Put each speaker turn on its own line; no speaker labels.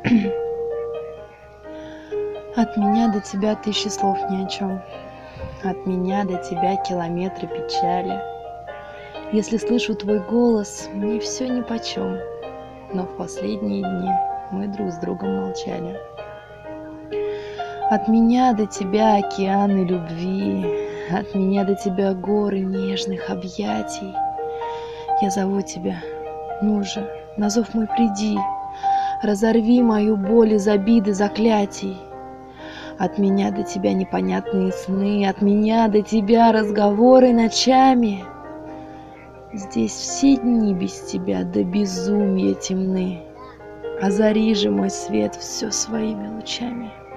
От меня до тебя тысячи слов ни о чем. От меня до тебя километры печали. Если слышу твой голос, мне все нипочем. Но в последние дни мы друг с другом молчали. От меня до тебя океаны любви, от меня до тебя горы нежных объятий. Я зову тебя, ну же, на зов мой приди, разорви мою боль из обиды заклятий. От меня до тебя непонятные сны, от меня до тебя разговоры ночами. Здесь все дни без тебя до безумия темны. Озари же мой свет все своими лучами.